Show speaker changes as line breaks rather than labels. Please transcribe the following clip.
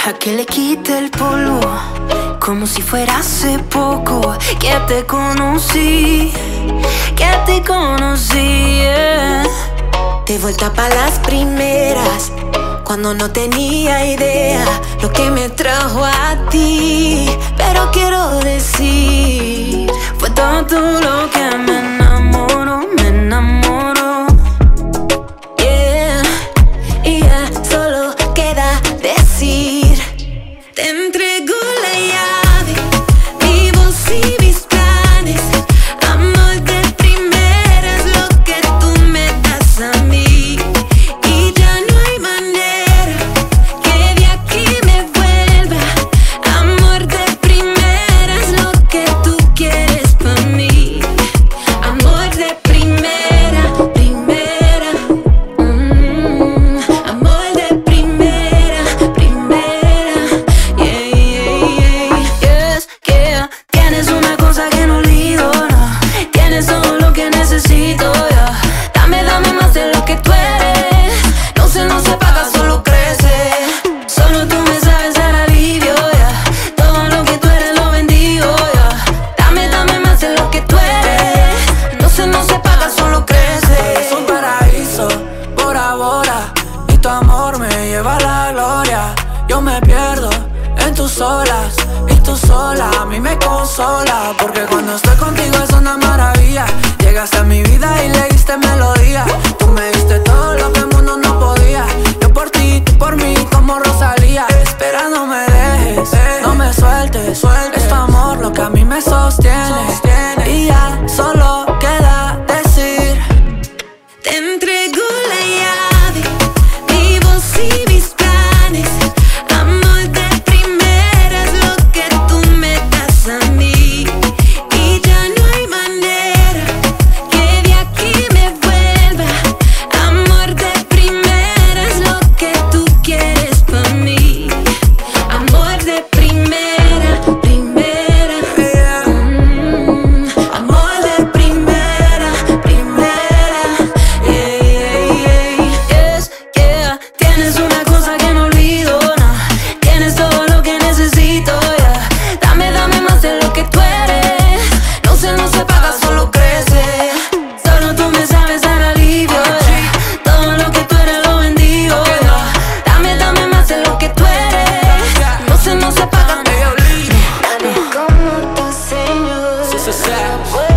Deja que le quite el polvo, como si fuera hace poco que te conocí, yeah. De vuelta pa' las primeras, cuando no tenía idea lo que me trajo a ti. Pero quiero decir, fue tanto lo que me enamoró, yeah. Y ya solo queda decir, te entrego la llave, mi voz y mis planes. Amor de primera es lo que tú me das a mí, y ya no hay manera que de aquí me vuelva. Amor de primera es lo que tú quieres pa' mí. Amor de primera, amor de primera, yeah, yes, yeah. Tienes una cosa que no olvido, no. Tienes todo lo que necesito, yeah. Dame más de lo que tú eres. No se paga, solo crece. Solo tú me sabes dar alivio, yeah. Todo lo que tú eres lo bendigo, yeah. Dame más de lo que tú eres. No se paga, solo crece.
Es un paraíso, Bora Bora, y tu amor me lleva a la gloria. Yo me pierdo en tus olas, y tú sola a mí me consola, porque cuando estoy contigo es una maravilla. Llegaste a mi vida y le diste melodía. Tú me diste todo lo que el mundo no podía. Yo por ti, tú por mí, como Rosalía. Espera, no me dejes, no me sueltes. Es tu amor lo que a mí me sostiene. Y ya solo queda decir,
Te entrego la llave, mi voz y mis planes. Amor de primera es lo que tú me das a mí, y ya no hay manera que de aquí me vuelva. Amor de primera es lo que tú quieres pa' mí. Amor de primera, amor de primera, yes, yeah. Tienes una cosa que no olvido, no. Tienes todo lo que necesito, yeah. Dame más de lo que tú eres. No se paga, solo crece. Solo tú me sabes dar alivio, yeah. Todo lo que tú eres lo bendigo, yeah. Dame más de lo que tú eres. No se paga.
ella
Dame como tu señor.
Sí.